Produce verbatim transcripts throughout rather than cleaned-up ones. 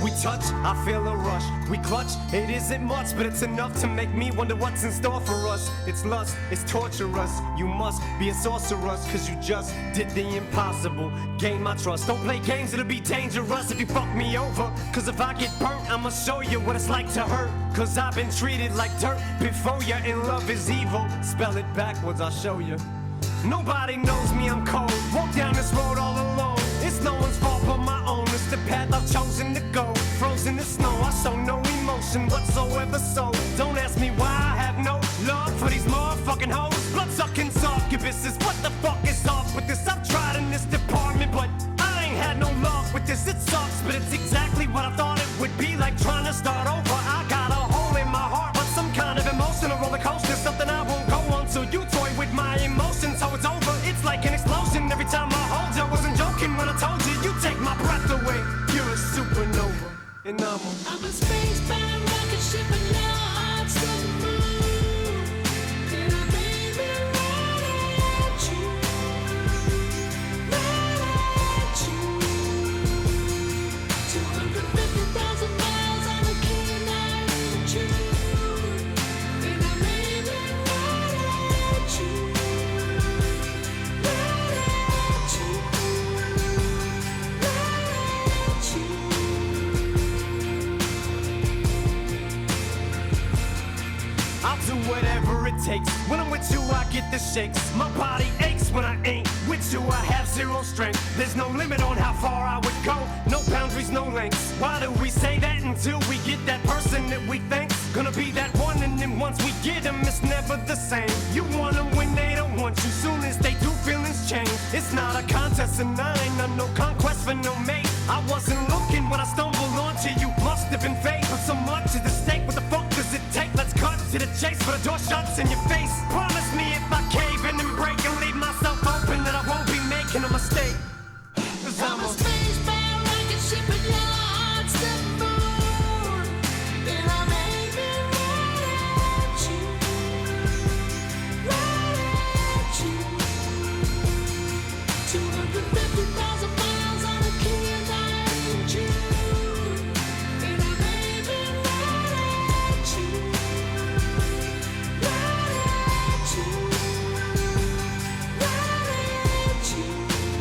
We touch, I feel a rush. We clutch, it isn't much, but it's enough to make me wonder what's in store for us. It's lust, it's torturous. You must be a sorceress, cause you just did the impossible. Gain my trust. Don't play games, it'll be dangerous if you fuck me over. Cause if I get burnt, I'ma show you what it's like to hurt. Cause I've been treated like dirt before you, and love is evil. Spell it backwards, I'll show you. Nobody knows me, I'm cold. Walk down this road all alone. It's no one's fault but my own. It's the path I've chosen to go. Frozen in snow, I show no emotion whatsoever. So don't ask me why I have no love for these motherfucking hoes. Blood-sucking succubuses. What the fuck is off with this? I've tried in this department, but I ain't had no luck with this. It sucks, but it's exactly what I thought it would be. Like trying to start over. I got a hole in my heart, but some kind of emotional roller coaster. Something I won't go on till you toy with my emotions. So it's over, it's like an explosion every time I hold you. I wasn't joking when I told you, you take my breath away. You're a supernova, and I'm a I'm a space-bound rocket ship and your heart's the moon. And I made me right at you, right at you. two hundred fifty thousand miles on a keen night in June. And I made me right at you, right at you, right at you. I'll do whatever it takes. When I'm with you, I get the shakes. My body aches when I ain't with you. I have zero strength. There's no limit on how far I would go. No boundaries, no lengths. Why do we say that until we get that person that we think's gonna be that one? And then once we get them, it's never the same. You want them when they don't want you. Soon as they do, feelings change. It's not a contest, and I ain't on no conquest for no mate. I wasn't looking when I stumbled onto you. Must have been fate, but so much is at stake. What the fuck does it take? Let's cut to the chase, but the door shuts in your face. Promise me if I cave in and break and leave myself open, that I won't be making a mistake. Cause I'm I'm a a space-bound rocket ship and your heart's the moon. And I made me right at you, right at you. two hundred fifty thousand miles on a keen night in June. And I made me right at you, right at you, right at you.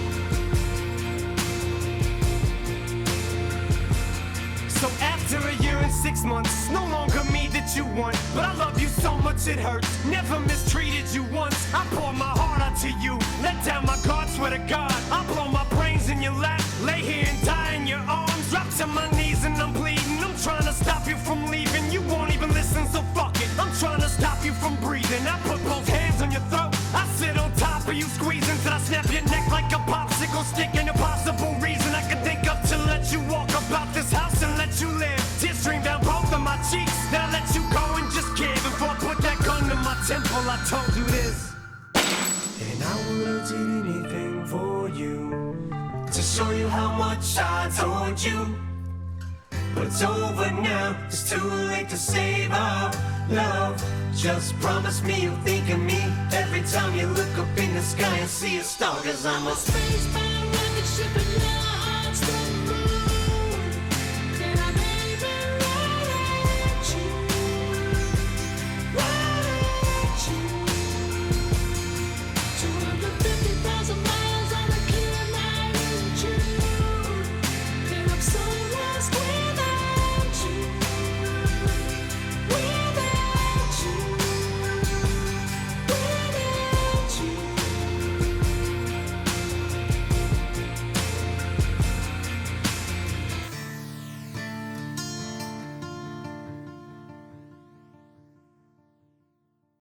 So after a year and six months, no longer me that you want, but I love you so much it hurts. Never mistreated you once. I pour my heart out to you, let down my guard, swear to God. I blow my brains in your lap, lay here and die in your arms. Drop to my knees and I'm bleeding. I'm trying to stop you from leaving. You won't even listen, so fuck it. I'm trying to stop you from breathing. I put both hands on your throat. I sit on top of you, squeezing till I snap your neck like a popsicle stick. An impossible reason I can think of to let you walk about this house and let you live. Tears stream down both of my cheeks. Then I let you go and just give. Before I put that gun to my temple, I told you this. And I would've did anything for you, to show you how much I told you. But it's over now, it's too late to save our love. Just promise me you'll think of me every time you look up in the sky and see a star. Cause I'm a Space-bound rocket ship and your